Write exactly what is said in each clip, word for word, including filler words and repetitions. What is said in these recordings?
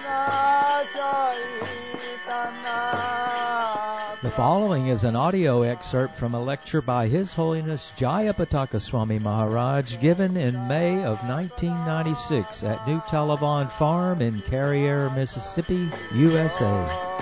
The following is an audio excerpt from a lecture by His Holiness Jayapataka Swami Maharaj given in May of nineteen ninety-six at New Talavon Farm in Carriere, Mississippi, U S A.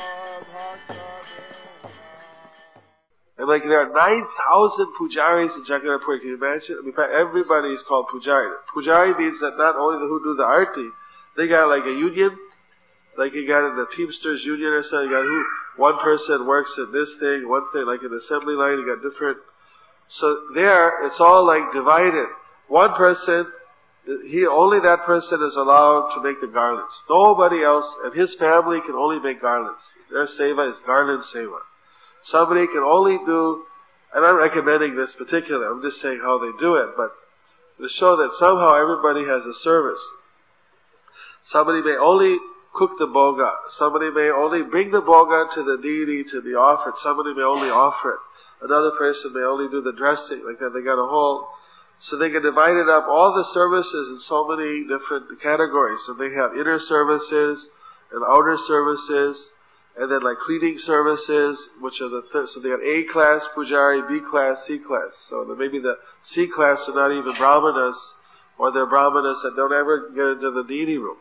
And like there are nine thousand pujaris in Jagannathpuri, can you imagine? I mean, in fact, everybody is called pujari. Pujari means that not only the who do the arti, they got like a union, like you got in the Teamsters Union or something, you got who, one person works in this thing, one thing, like in the assembly line, you got different. So there, it's all like divided. One person, he, only that person is allowed to make the garlands. Nobody else, and his family can only make garlands. Their seva is garland seva. Somebody can only do, and I'm not recommending this particularly, I'm just saying how they do it, but to show that somehow everybody has a service. Somebody may only cook the boga. Somebody may only bring the boga to the deity to be offered. Somebody may only offer it. Another person may only do the dressing, like that. They got a whole, so they can divide it up, all the services in so many different categories. So they have inner services and outer services, and then like cleaning services, which are the third. So they got A class pujari, B class, C class. So then maybe the C class are not even brahmanas, or they're brahmanas that don't ever get into the deity room.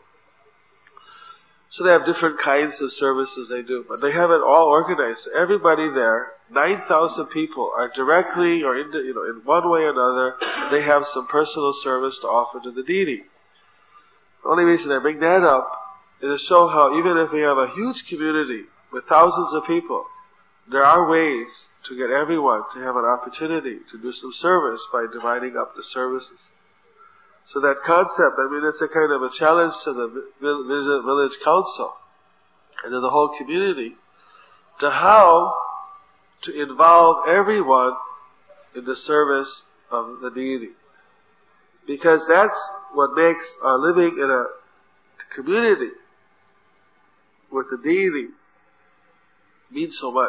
So they have different kinds of services they do, but they have it all organized. Everybody there, nine thousand people, are directly or in, you know, in one way or another, they have some personal service to offer to the deity. The only reason I bring that up is to show how even if we have a huge community with thousands of people, there are ways to get everyone to have an opportunity to do some service by dividing up the services. So that concept, I mean, it's a kind of a challenge to the village council and to the whole community to how to involve everyone in the service of the deity. Because that's what makes our living in a community with the deity mean so much.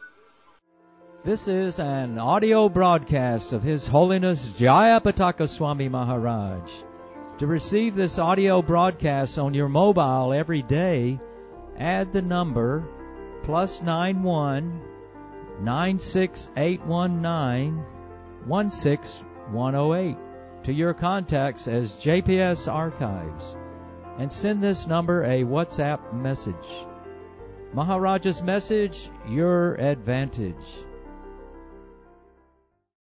This is an audio broadcast of His Holiness Jayapataka Swami Maharaj. To receive this audio broadcast on your mobile every day, add the number plus nine one nine six eight one nine one six one zero eight to your contacts as J P S Archives, and send this number a WhatsApp message. Maharaj's message, your advantage.